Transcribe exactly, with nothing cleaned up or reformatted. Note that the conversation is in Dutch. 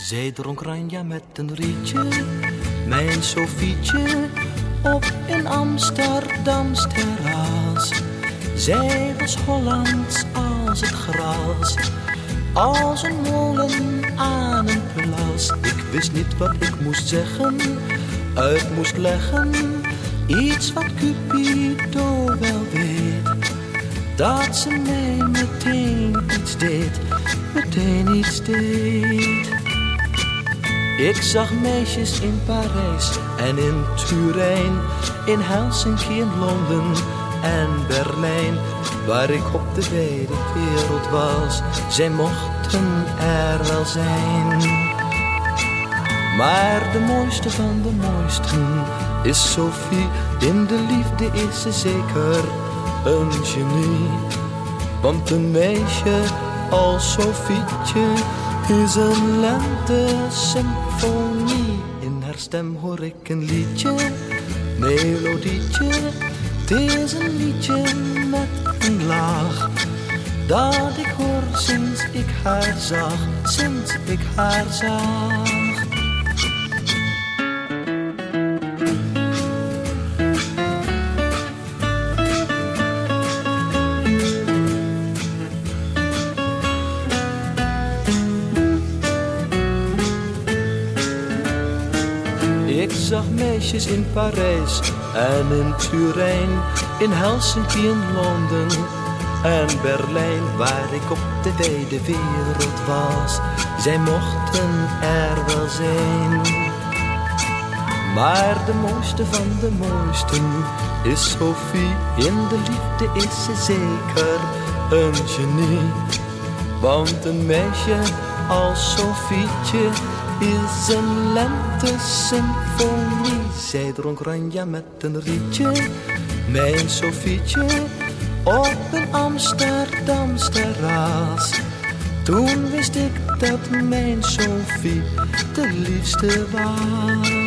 Zij dronk ranja met een rietje, mijn Sofietje, op een Amsterdams terras. Zij was Hollands als het gras, als een molen aan een plas. Ik wist niet wat ik moest zeggen, uit moest leggen, iets wat Cupido wel weet. Dat ze mij meteen iets deed, meteen iets deed. Ik zag meisjes in Parijs en in Turijn, in Helsinki, in Londen en Berlijn, waar ik op de wijde wereld was. Zij mochten er wel zijn, maar de mooiste van de mooisten is Sophie. In de liefde is ze zeker een genie, want een meisje als Sofietje is een lente-symfonie. In haar stem hoor ik een liedje, melodietje. Het is een liedje met een laag, dat ik hoor sinds ik haar zag, sinds ik haar zag. Ik zag meisjes in Parijs en in Turijn, in Helsinki, in Londen en Berlijn, waar ik op de wijde wereld was. Zij mochten er wel zijn, maar de mooiste van de mooisten is Sophie. In de liefde is ze zeker een genie, want een meisje als Sofietje is een lente-symfonie. Zij dronk ranja met een rietje, mijn Sofietje, op een Amsterdams terras. Toen wist ik dat mijn Sophie de liefste was.